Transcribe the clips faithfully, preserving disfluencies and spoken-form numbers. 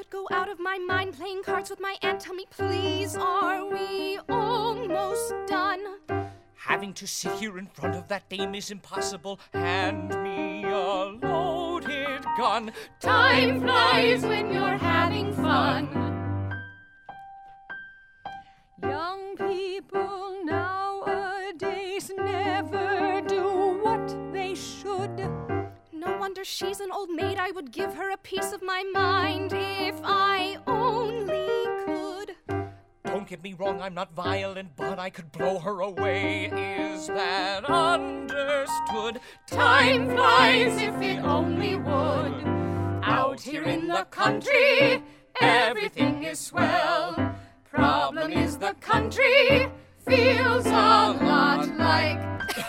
not go out of my mind playing cards with my aunt. Tell me, please, are we almost done? Having to sit here in front of that dame is impossible. Hand me a loaded gun. Time flies when you're having fun. Young people nowadays never do what they should. No wonder she's an old maid. I would give her a piece of my mind if I only could. Don't get me wrong, I'm not violent, but I could blow her away. Is that understood? Time flies if it only would. Out here in the country, everything is swell. Problem is the country feels a lot like...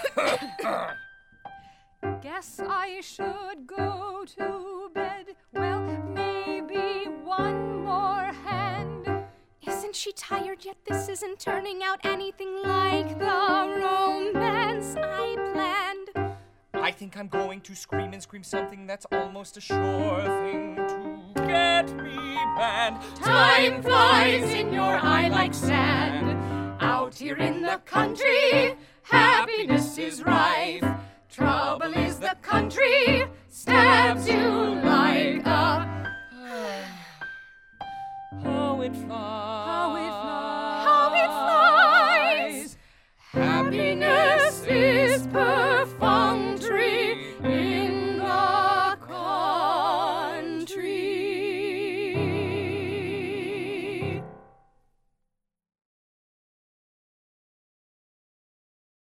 Guess I should go to bed. Well, maybe one more hand. Isn't she tired yet? This isn't turning out anything like the romance I planned. I think I'm going to scream and scream something that's almost a sure thing to get me banned. Time flies in your eye like sand. Out here in the country, happiness is rife. Trouble is the country stabs you like a